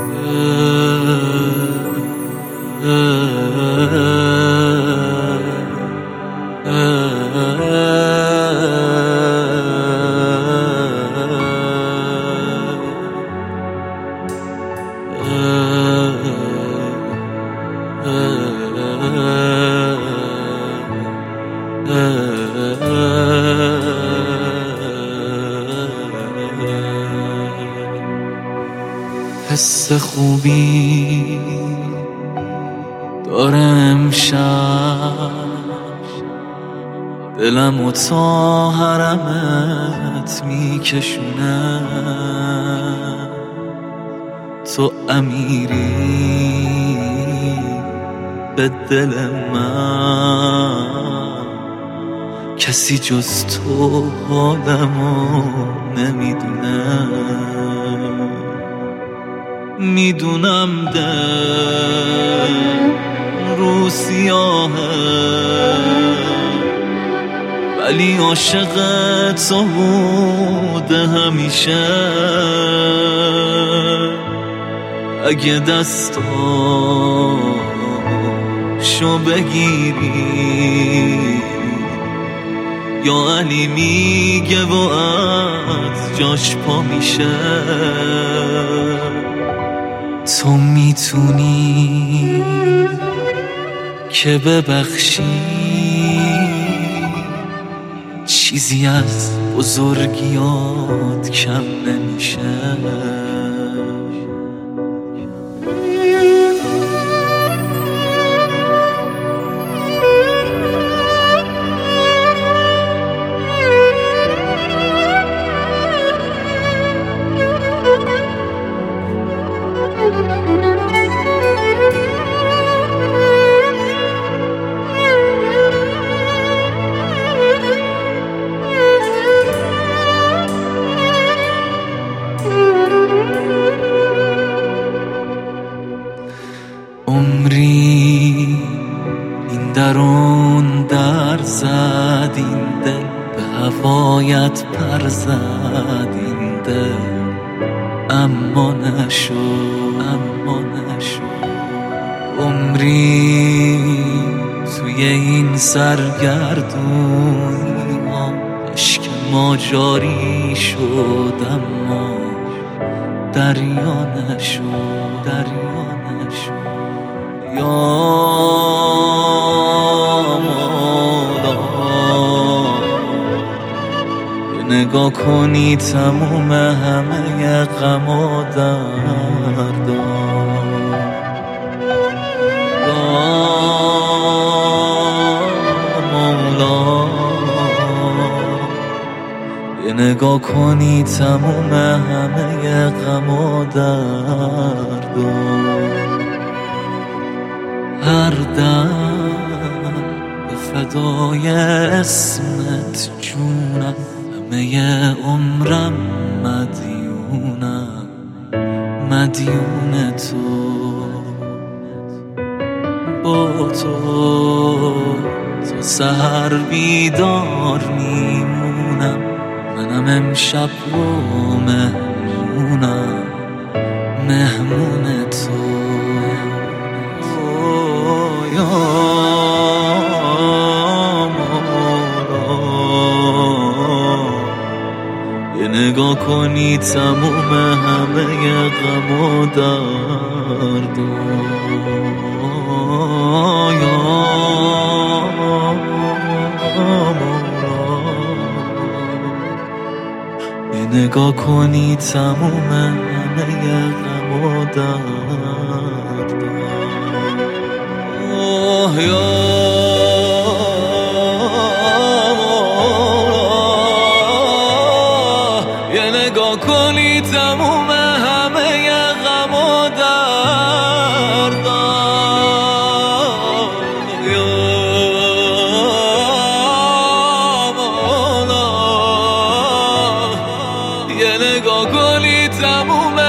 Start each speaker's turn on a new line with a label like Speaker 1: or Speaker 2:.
Speaker 1: حس خوبی داره امشب، دلمو تا حرمت میکشونه. تو امیری به دل من، کسی جز تو حالمو نمیدونه. میدونم دل رو سیاهه، ولی عاشق تو بوده همیشه. اگه دستاشو بگیری، یا علی میگه و از جاش پا میشه. تو میتونی که ببخشی، چیزی از بزرگیات کم نمیشه. عمری این درون در زد، این دل به هوایت پر زد. این دل اما نشد. عمری توی این سرگردونی ها عشق ما جاری شد، اما دریا نشد. یا مولا، نگاه کنی تموم همه غم و دردا. یا مولا، نگاه کنی تموم همه غم و دردا. هر دم به فدای اسمت جونم، همه عمرم مدیون تو. با تو تا سحر بیدار میمونم، منم امشب رو مهمون تو. نگاه کنی تموم همه غم و دردا. یا مولا، نگاه کنی تموم همه غم و دردا. نگاه کنی تموم همه غم و دردا. یا مولا، یه نگاه کنی تموم